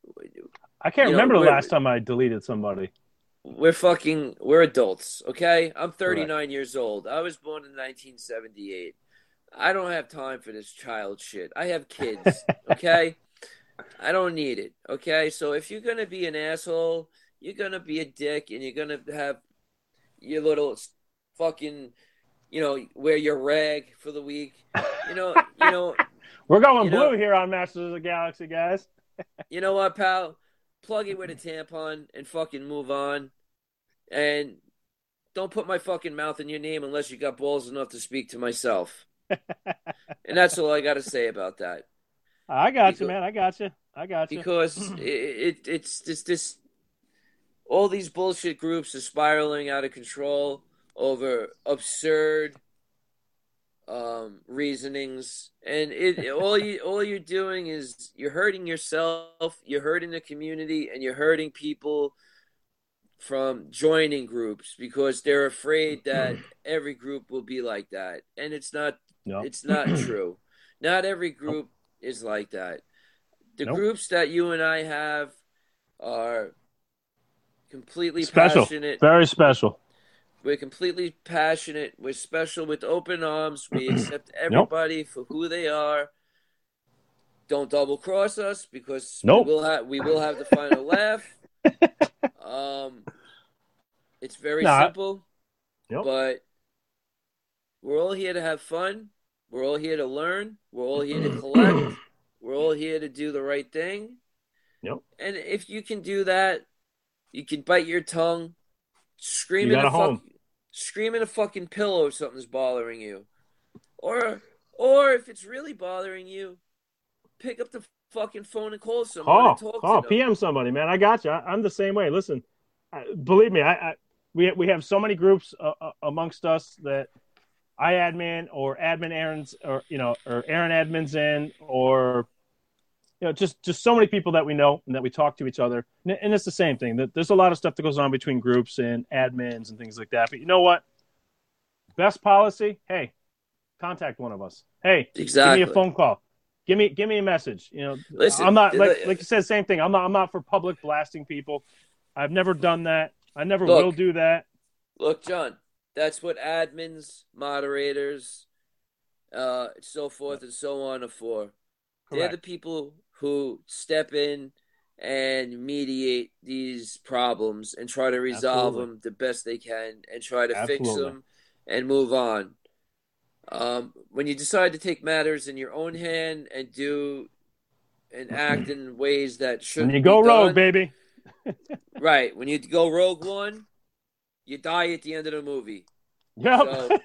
I can't you know, remember the we're last time I deleted somebody. we're fucking we're adults, okay? I'm Correct. thirty-nine years old. I was born in nineteen seventy-eight. I don't have time for this child shit. I have kids, okay? I don't need it, okay? So if you're going to be an asshole, you're going to be a dick and you're going to have your little fucking, you know, wear your rag for the week. You know, you know, We're going you blue know, here on Masters of the Galaxy, guys. you know what, pal? Plug it with a tampon and fucking move on. And don't put my fucking mouth in your name unless you got balls enough to speak to myself. And that's all I got to say about that. I got because, you, man. I got you. I got you. Because it, it it's this this all these bullshit groups are spiraling out of control over absurd um, reasonings, and it all you all you're doing is you're hurting yourself, you're hurting the community, and you're hurting people from joining groups because they're afraid that every group will be like that, and it's not. No. It's not true. Not every group nope. is like that. The nope. groups that you and I have are completely special. passionate. Very special. We're completely passionate. We're special with open arms. We accept everybody nope. for who they are. Don't double cross us because nope. we will have we will have the final laugh. Um, it's very nah. simple, nope. but we're all here to have fun. We're all here to learn. We're all here to collect. We're all here to do the right thing. Yep. And if you can do that, you can bite your tongue, scream you in a home. fuck, scream in a fucking pillow if something's bothering you, or or if it's really bothering you, pick up the fucking phone and call someone call, and talk call, to them. P M somebody, man. I got you. I, I'm the same way. Listen, I, believe me, I, I we we have so many groups uh, uh, amongst us that I admin or admin Aaron's or you know or Aaron admins in or you know just just so many people that we know and that we talk to each other, and, and it's the same thing. That there's a lot of stuff that goes on between groups and admins and things like that. But you know what? Best policy, hey, contact one of us. Hey, exactly. Give me a phone call. Give me give me a message. You know, Listen, I'm not like like you said, same thing. I'm not I'm not for public blasting people. I've never done that. I never look, will do that. Look, John, that's what admins, moderators, uh, so forth and so on are for. Correct. They're the people who step in and mediate these problems and try to resolve Absolutely. them the best they can and try to Absolutely. fix them and move on. Um, when you decide to take matters in your own hand and do and act in ways that shouldn't when you go be rogue, done, baby. right? When you go rogue one, you die at the end of the movie. Yep. So,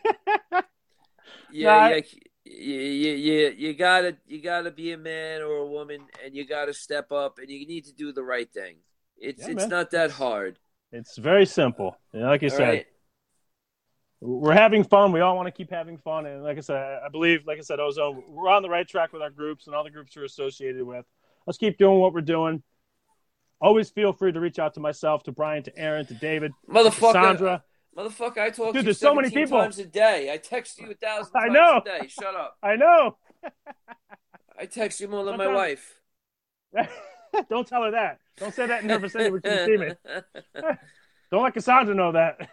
yeah, nah, yeah, you, you, you, you gotta you gotta be a man or a woman, and you gotta step up, and you need to do the right thing. It's yeah, it's man. not that hard. It's very simple. You know, like you all said. Right? We're having fun. We all want to keep having fun. And like I said, I believe, like I said, Ozone, we're on the right track with our groups and all the groups we're associated with. Let's keep doing what we're doing. Always feel free to reach out to myself, to Brian, to Aaron, to David, Motherfucker, to Sandra. Motherfucker, I talk Dude, to you there's so many people. times a day. I text you a thousand times I know. a day. Shut up. I know. I text you more than Sometimes... my wife. Don't tell her that. Don't say that in her vicinity when she see me. Don't let Cassandra know that.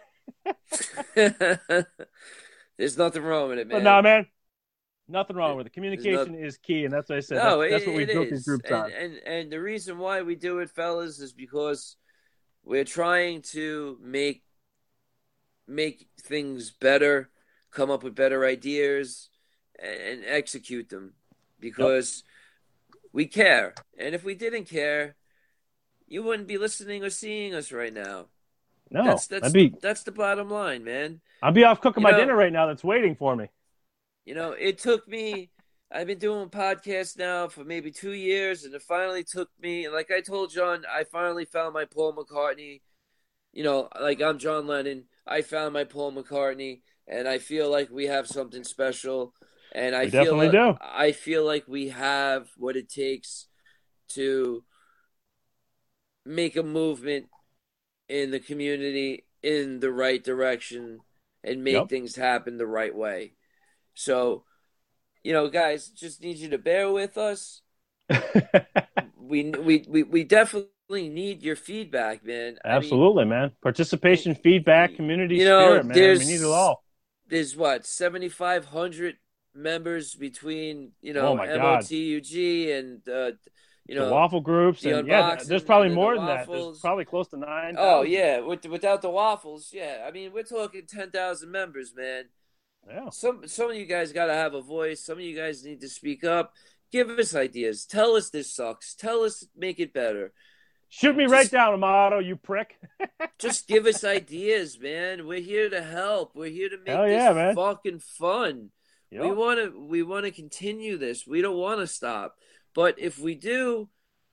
There's nothing wrong with it, man. But no, man, nothing wrong with it. Communication no... is key, and that's what I said. No, that's, it, that's what we built is. these groups and, on. And and the reason why we do it, fellas, is because we're trying to make make things better, come up with better ideas, and, and execute them because yep. we care. And if we didn't care, you wouldn't be listening or seeing us right now. No, that's that's I'd be, that's the bottom line, man. I'll be off cooking you my know, dinner right now. That's waiting for me. You know, it took me. I've been doing podcasts now for maybe two years, and it finally took me. Like I told John, I finally found my Paul McCartney. You know, like I'm John Lennon. I found my Paul McCartney, and I feel like we have something special. And I we feel definitely like, do. I feel like we have what it takes to make a movement in the community in the right direction and make yep. things happen the right way. So you know, guys, just need you to bear with us. we we we we definitely need your feedback, man. I mean, Absolutely, man. Participation, feedback, community you know, spirit, man. We need it there's all. there's what seventy-five hundred members between, you Oh know, my God. M O T U G and uh you The know waffle groups, the and yeah, there's unboxing probably and then the more than that. There's waffles. probably close to nine Oh thousand. yeah, with without the waffles, yeah. I mean, we're talking ten thousand members, man. Yeah. Some some of you guys got to have a voice. Some of you guys need to speak up. Give us ideas. Tell us this sucks. Tell us make it better. Shoot me Just, right down, Amato, you prick. just give us ideas, man. We're here to help. We're here to make Hell this yeah, man. fucking fun. Yep. We want to we want to continue this. We don't want to stop. But if we do,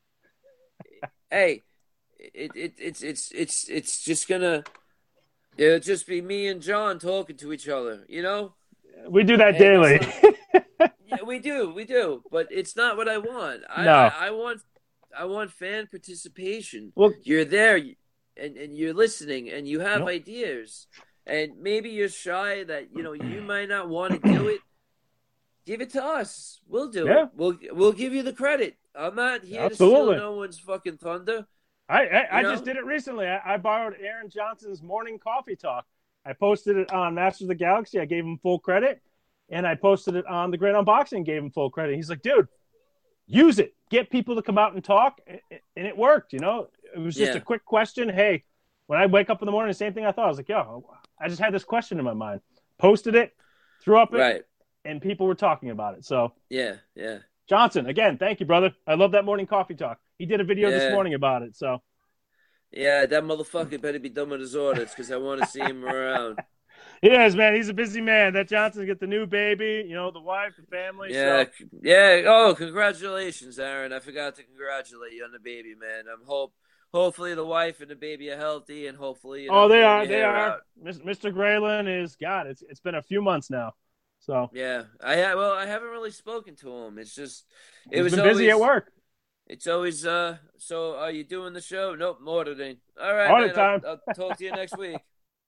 hey, it, it it's it's it's it's just gonna it'll just be me and John talking to each other, you know? We do that Hey, daily. not, yeah, we do, we do. But it's not what I want. I No. I, I want I want fan participation. Well, you're there and, and you're listening and you have Yep. ideas. And maybe you're shy that, you know, you might not want to do it. Give it to us. We'll do Yeah. it. We'll we'll give you the credit. I'm not here Absolutely. to steal no one's fucking thunder. I I, I You just know? did it recently. I, I borrowed Aaron Johnson's morning coffee talk. I posted it on Masters of the Galaxy. I gave him full credit, and I posted it on the Great Unboxing. Gave him full credit. He's like, dude, use it. Get people to come out and talk, and it worked. You know, it was just Yeah. a quick question. Hey, when I wake up in the morning, the same thing I thought. I was like, yo, I just had this question in my mind. Posted it, threw up it, Right. and people were talking about it. So Yeah, yeah. Johnson, again, thank you, brother. I love that morning coffee talk. He did a video Yeah. this morning about it. So Yeah, that motherfucker better be done with his orders because I want to see him around. he is, man. He's a busy man. That Johnson's got the new baby, you know, the wife, the family. Yeah, So. yeah. Oh, congratulations, Aaron. I forgot to congratulate you on the baby, man. I'm hope hopefully the wife and the baby are healthy, and hopefully you know, Oh, they pulling are. your They hair are. out. Mister Graylin is God. It's it's been a few months now. So Yeah, I ha- well, I haven't really spoken to him. It's just it he's was been always, busy at work. It's always uh. So are you doing the show? Nope, auditing. All right, Audit man. time. I'll, I'll talk to you next week.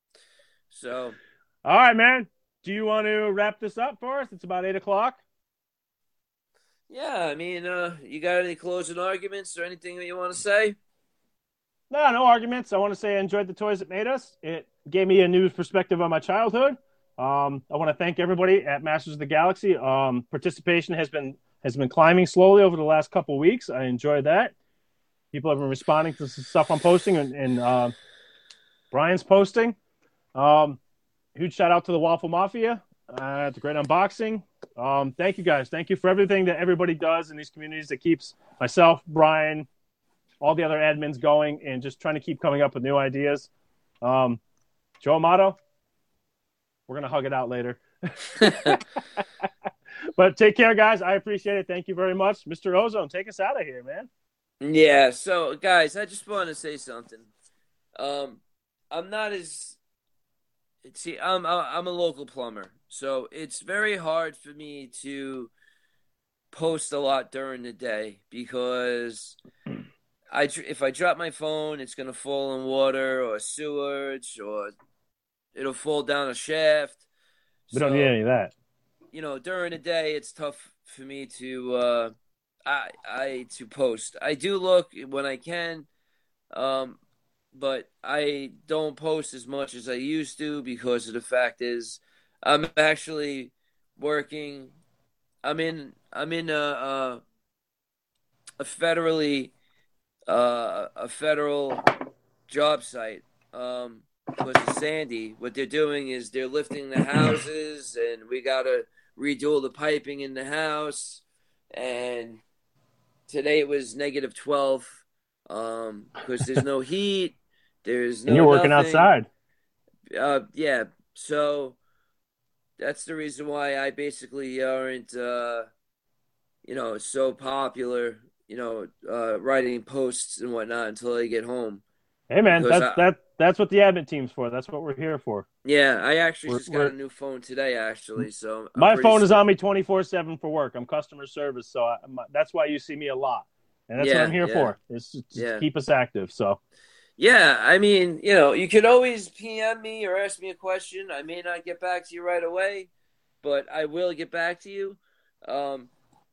So All right, man. Do you want to wrap this up for us? It's about eight o'clock. yeah, I mean, uh, you got any closing arguments or anything that you want to say? No, no arguments. I want to say I enjoyed the toys that made us. It gave me a new perspective on my childhood. Um, I want to thank everybody at Masters of the Galaxy. Um, participation has been has been climbing slowly over the last couple of weeks. I enjoyed that. People have been responding to some stuff I'm posting and, and uh, Brian's posting. Um, huge shout out to the Waffle Mafia uh, at the Great Unboxing. Um, thank you guys. Thank you for everything that everybody does in these communities that keeps myself, Brian, all the other admins going and just trying to keep coming up with new ideas. Um, Joe Amato, we're going to hug it out later. But take care, guys. I appreciate it. Thank you very much. Mister Ozone, take us out of here, man. Yeah, so guys, I just want to say something. Um, I'm not as see, I'm I'm a local plumber, so it's very hard for me to post a lot during the day because I if I drop my phone, it's gonna fall in water or sewage or it'll fall down a shaft. We So, don't need any of that. you know, during the day, it's tough for me to uh, I I to post. I do look when I can, um, but I don't post as much as I used to because of the fact is I'm actually working. I'm in I'm in a a, a federally uh, a federal job site. Um, because of Sandy, what they're doing is they're lifting the houses, and we gotta redo all the piping in the house. And today it was negative twelve, um, because there's no heat. There's no. And you're working nothing. outside. Uh, yeah. So that's the reason why I basically aren't, uh, you know, so popular. You know, uh, writing posts and whatnot until I get home. Hey, man, Because that's I- that that's what the admin team's for. That's what we're here for. Yeah, I actually We're- just got we're- a new phone today, actually. So I'm My pretty phone is stoked. on me twenty-four seven for work. I'm customer service, so I, my, that's why you see me a lot. And that's Yeah, what I'm here yeah. for. It's just to Yeah. keep us active. So Yeah, I mean, you know, you could always P M me or ask me a question. I may not get back to you right away, but I will get back to you. Um,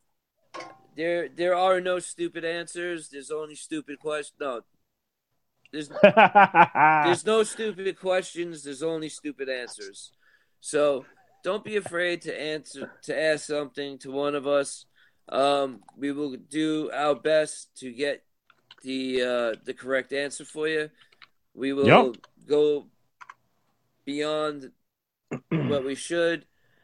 there there are no stupid answers. There's only stupid questions. No, there's there's no stupid questions. There's only stupid answers. So don't be afraid to answer to ask something to one of us. Um, we will do our best to get the uh, the correct answer for you. We will Yep. go beyond what we should,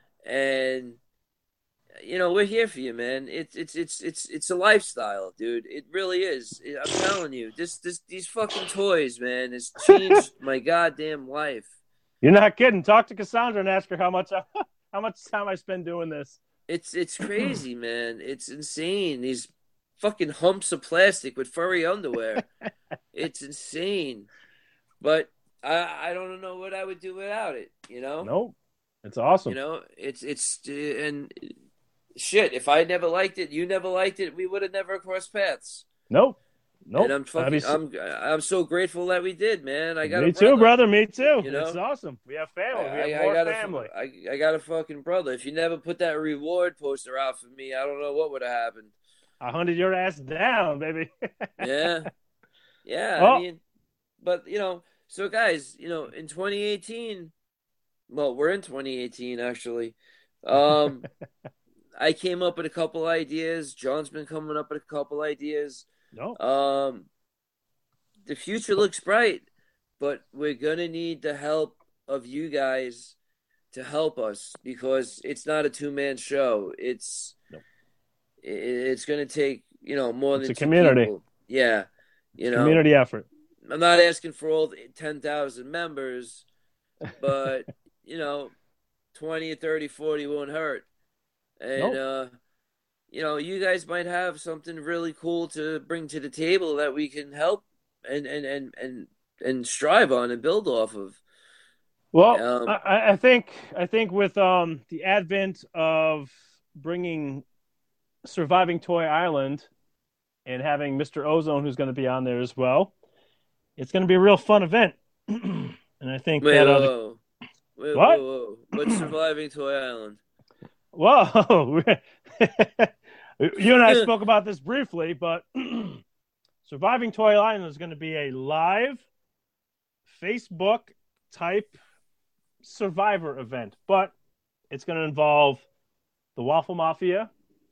and you know we're here for you, man. It's it's it's it's it's a lifestyle, dude. It really is. I'm telling you, this this these fucking toys, man, has changed my goddamn life. You're not kidding. Talk to Cassandra and ask her how much how much time I spend doing this. It's it's crazy, man. It's insane. These fucking humps of plastic with furry underwear. It's insane. But I I don't know what I would do without it, you know? Nope. It's awesome. You know, it's it's and shit, if I never liked it, you never liked it, we would have never crossed paths. Nope. Nope. And I'm fucking so... I'm I'm so grateful that we did, man. I got Me a brother, too, brother. Me too. You know? It's awesome. We have family. We have I, more I got family. A, I, I got a fucking brother. If you never put that reward poster out for me, I don't know what would have happened. I hunted your ass down, baby. yeah. Yeah, oh. I mean, but, you know, so guys, you know, in twenty eighteen, well, we're in twenty eighteen, actually. Um, I came up with a couple ideas. John's been coming up with a couple ideas. No. Um, the future looks bright, but we're going to need the help of you guys to help us because it's not a two-man show. It's no. it's going to take, you know, more it's than a two community. people. Yeah. You know, community effort. I'm not asking for all ten thousand members, but, you know, twenty, thirty, forty won't hurt. And, nope. uh, you know, you guys might have something really cool to bring to the table that we can help and and, and, and, and strive on and build off of. Well, um, I, I think I think with um, the advent of bringing Surviving Toy Island and having Mister Ozone, who's going to be on there as well, it's going to be a real fun event. And I think wait, that whoa, uh, whoa. Wait, what? Whoa, whoa. What's Surviving Toy Island? Whoa. You and I spoke about this briefly, but Surviving Toy Island is going to be a live Facebook type Survivor event, but it's going to involve the Waffle Mafia.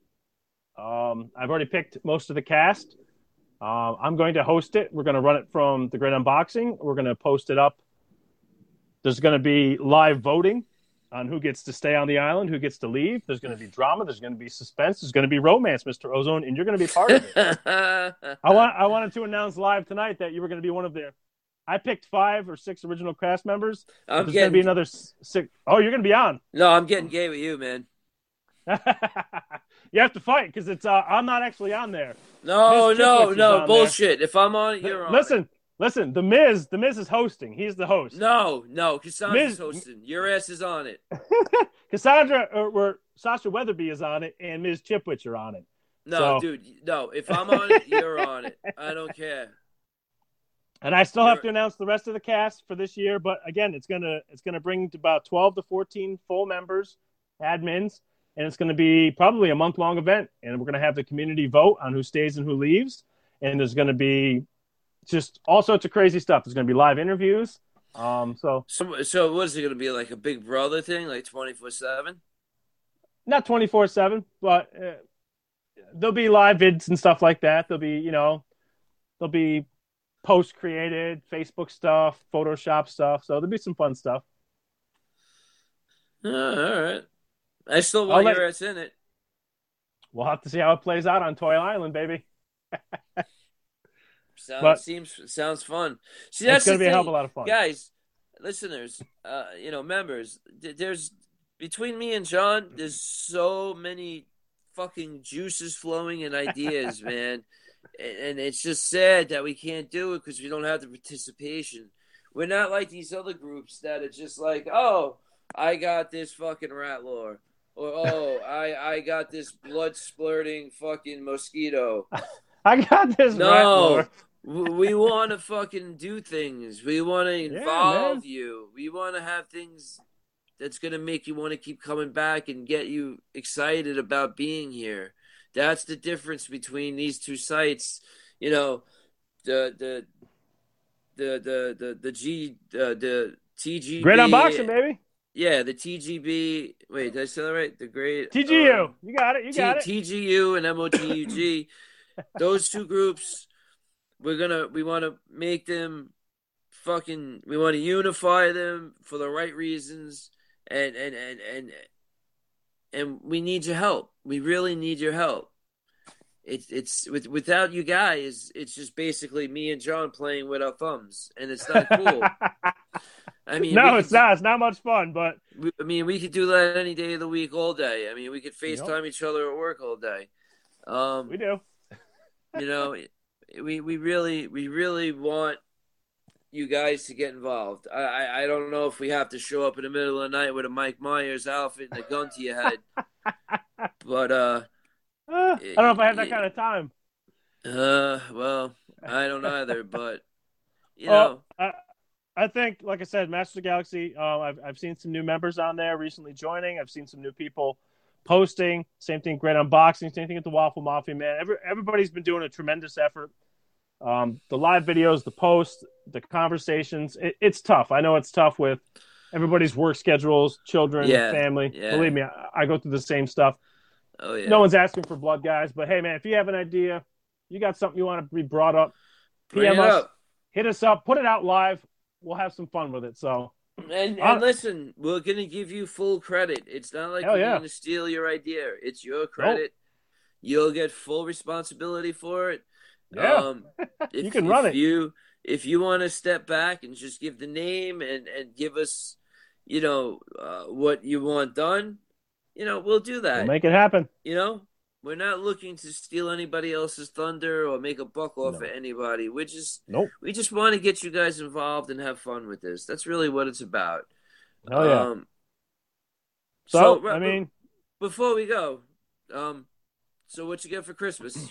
Um, I've already picked most of the cast. Uh, I'm going to host it. We're going to run it from the Great Unboxing. We're going to post it up. There's going to be live voting on who gets to stay on the island, who gets to leave. There's going to be drama. There's going to be suspense. There's going to be romance, Mister Ozone, and you're going to be part of it. I want. I wanted to announce live tonight that you were going to be one of the. I picked five or six original cast members. I'm There's getting... going to be another six. Oh, you're going to be on. No, I'm getting gay with you, man. You have to fight because it's. Uh, I'm not actually on there. No, no, no, bullshit. There. If I'm on it, you're on. Listen, it. listen. The Miz, the Miz is hosting. He's the host. No, no, Cassandra's Miz... hosting. Your ass is on it. Cassandra or, or Sasha Weatherby is on it, and Miz Chipwich are on it. No, so... dude, no. If I'm on it, you're on it. I don't care. And I still you're... have to announce the rest of the cast for this year, but again, it's gonna it's gonna bring to about twelve to fourteen full members, admins, and it's gonna be probably a month long event. And we're gonna have the community vote on who stays and who leaves, and there's gonna be just all sorts of crazy stuff. There's gonna be live interviews. Um, so, so, so what is it going to be, like a Big Brother thing, like twenty-four seven? Not twenty-four seven, but uh, there'll be live vids and stuff like that. There'll be, you know, there'll be post-created Facebook stuff, Photoshop stuff. So there'll be some fun stuff. Oh, all right. I still want your ass in it. We'll have to see how it plays out on Toy Island, baby. Sounds but, seems sounds fun. See, that's it's going to be thing. a hell of a lot of fun, guys, listeners, uh, you know, members. There's between me and John, there's so many fucking juices flowing and ideas, man, and, and it's just sad that we can't do it because we don't have the participation. We're not like these other groups that are just like, oh, I got this fucking rat lore, or oh, I I got this blood splurting fucking mosquito. I got this. No, we want to fucking do things. We want to involve yeah, you. We want to have things that's going to make you want to keep coming back and get you excited about being here. That's the difference between these two sites. You know, the the the the the, the G uh, the T G B. Great unboxing, baby. Yeah, the T G B. Wait, did I say that right? The great T G U. Um, you got it. You T- got it. T G U and M O T U G. Those two groups, we're gonna we want to make them fucking. We want to unify them for the right reasons, and and and and and we need your help. We really need your help. It's it's with without you guys, it's just basically me and John playing with our thumbs, and it's not cool. I mean, no, it's could, not. It's not much fun, but we, I mean, we could do that any day of the week, all day. I mean, we could FaceTime yep. each other at work all day. Um, we do. You know, we we really we really want you guys to get involved. I, I I don't know if we have to show up in the middle of the night with a Mike Myers outfit and a gun to your head, but uh, uh I don't know if I have that it, kind of time. Uh, well, I don't either, but you know. Uh, I, I think, like I said, Masters of the Galaxy, uh, I've I've seen some new members on there recently joining. I've seen some new people posting. Same thing, great unboxing. Same thing at the Waffle Mafia, man. Every, everybody's been doing a tremendous effort. Um, the live videos, the posts, the conversations. It, it's tough. I know it's tough with everybody's work schedules, children, yeah, family. Yeah. Believe me, I, I go through the same stuff. Oh, yeah. No one's asking for blood, guys. But, hey, man, if you have an idea, you got something you want to be brought up, P M us, up. hit us up, put it out live. We'll have some fun with it. So, and, and listen, we're gonna give you full credit. It's not like we're yeah. gonna steal your idea. It's your credit. Nope. You'll get full responsibility for it. Yeah, um, if, you can run if it. You if you want to step back and just give the name and and give us, you know, uh, what you want done, you know, we'll do that. We'll make it happen. You know. We're not looking to steal anybody else's thunder or make a buck off no. of anybody. We just nope. we just want to get you guys involved and have fun with this. That's really what it's about. Oh yeah. Um, so, so I mean, before we go, um, so what you get for Christmas?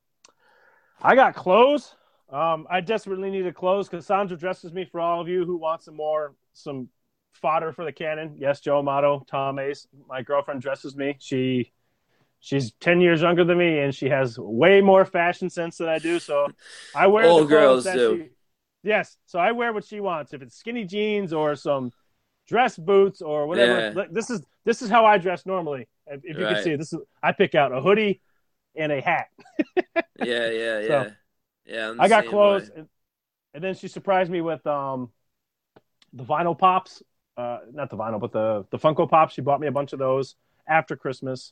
I got clothes. Um, I desperately needed clothes. Cassandra dresses me for all of you who want some more some fodder for the cannon. Yes, Joe Amato, Tom Ace. My girlfriend dresses me. She. She's ten years younger than me, and she has way more fashion sense than I do. So I wear all the girls that do. She, yes, so I wear what she wants. If it's skinny jeans or some dress boots or whatever, yeah. this is this is how I dress normally. If, if you right. can see, this is I pick out a hoodie and a hat. yeah, yeah, yeah, so, yeah. I got clothes, and, and then she surprised me with um the vinyl pops, uh, not the vinyl, but the the Funko Pops. She bought me a bunch of those after Christmas.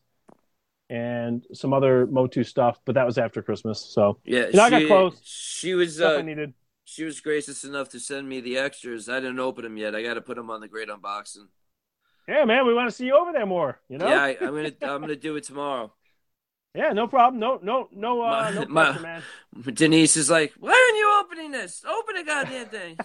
And some other Motu stuff, but that was after Christmas. So yeah, you know, she, I got close. She was stuff uh, I needed. She was gracious enough to send me the extras. I didn't open them yet. I got to put them on the great unboxing. Yeah, man, we want to see you over there more. You know? Yeah, I, I'm gonna I'm gonna do it tomorrow. Yeah, no problem. No, no, no, uh, my, no pressure, my, man. Denise is like, "Why aren't you opening this? Open the goddamn thing."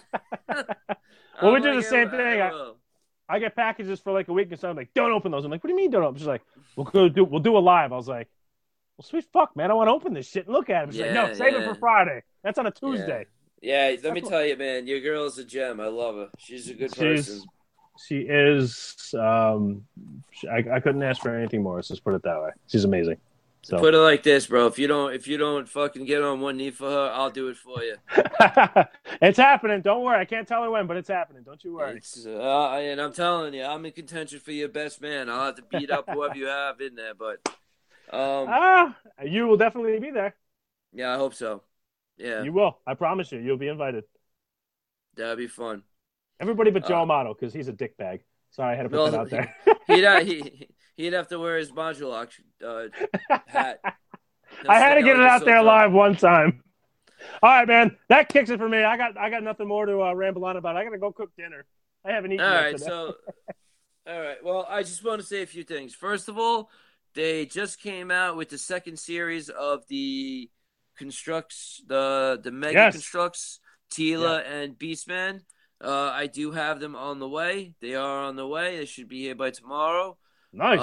well, we do the same thing. I, I get packages for like a week, and so I'm like, "Don't open those." I'm like, "What do you mean, don't open?" She's like, "We'll go do we'll do a live." I was like, "Well, sweet fuck, man, I want to open this shit and look at it." She's yeah, like, "No, save yeah. it for Friday. That's on a Tuesday." Yeah, yeah let That's me what... tell you, man, your girl's a gem. I love her. She's a good She's, person. She is. Um, she, I, I couldn't ask for anything more. Let's just put it that way. She's amazing. So. Put it like this, bro. If you don't, if you don't fucking get on one knee for her, I'll do it for you. It's happening. Don't worry. I can't tell her when, but it's happening. Don't you worry. It's, uh, and I'm telling you, I'm in contention for your best man. I'll have to beat up whoever you have in there, but um, ah, you will definitely be there. Yeah, I hope so. Yeah, you will. I promise you. You'll be invited. That'd be fun. Everybody but Joe uh, Amato, because he's a dickbag. Sorry, I had to put well, that out there. he'd, uh, he, he'd have to wear his Modulok uh, hat. I had to get it out there live one time. All right, man. That kicks it for me. I got I got nothing more to uh, ramble on about. I got to go cook dinner. I haven't eaten all yet right, today. so all right. Well, I just want to say a few things. First of all, they just came out with the second series of the constructs, the the Mega yes. Constructs, Tila yeah. and Beastman. Uh, I do have them on the way. They are on the way. They should be here by tomorrow. Nice.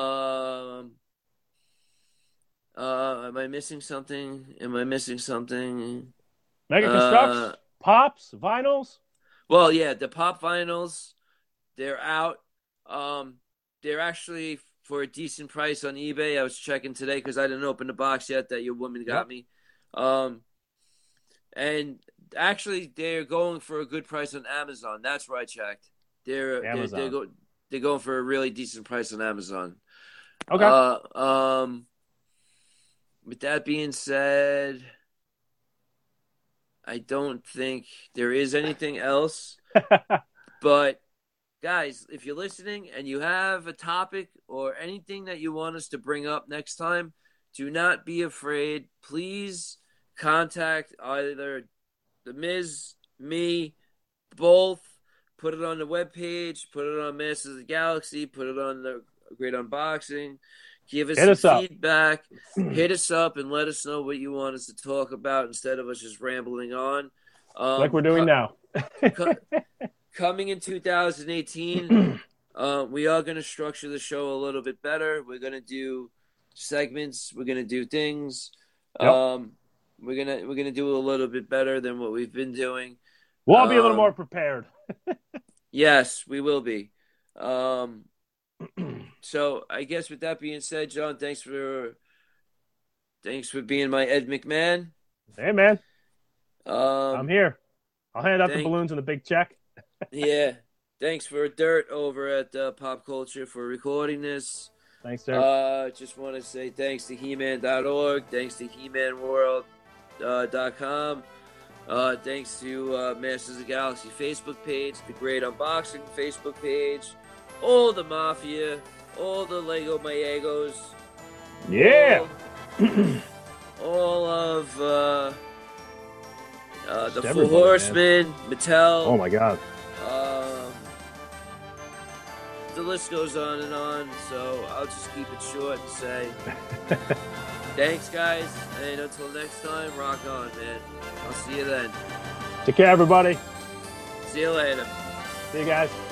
Um. Uh, am I missing something? Am I missing something? Mega Constructs, uh, pops, vinyls. Well, yeah, the pop vinyls, they're out. Um, they're actually for a decent price on eBay. I was checking today because I didn't open the box yet that your woman got Yep. me. Um, and actually, they're going for a good price on Amazon. That's where I checked. They're they're Amazon. they're, go, they're going for a really decent price on Amazon. Okay. Uh, um, with that being said, I don't think there is anything else. But guys, if you're listening and you have a topic or anything that you want us to bring up next time, do not be afraid. Please contact either the Miz, me, both. Put it on the webpage, put it on Masters of the Galaxy, put it on the Great Unboxing. Give us Hit some us feedback. Hit us up and let us know what you want us to talk about instead of us just rambling on. Um, like we're doing co- now. co- coming in two thousand eighteen, uh, we are going to structure the show a little bit better. We're going to do segments. We're going to do things. Yep. Um, we're gonna we're gonna do a little bit better than what we've been doing. We'll all be a little Um, more prepared. Yes, we will be. Um, so I guess with that being said, John, thanks for thanks for being my Ed McMahon. Hey, man. Um, I'm here. I'll hand out thank- the balloons and the big check. yeah. Thanks for Dirt over at uh, Pop Culture for recording this. Thanks, sir. Uh, just want to say thanks to He Man dot org. Thanks to He Man World dot com. Uh, thanks to uh, Masters of the Galaxy Facebook page, the Great Unboxing Facebook page, all the Mafia, all the Lego Mayegos. yeah. All, all of uh, uh, the Just Four everybody, Horsemen, Mattel. Oh, my God. Um, the list goes on and on, so I'll just keep it short and say thanks, guys, and until next time, rock on, man. I'll see you then. Take care, everybody. See you later. See you guys.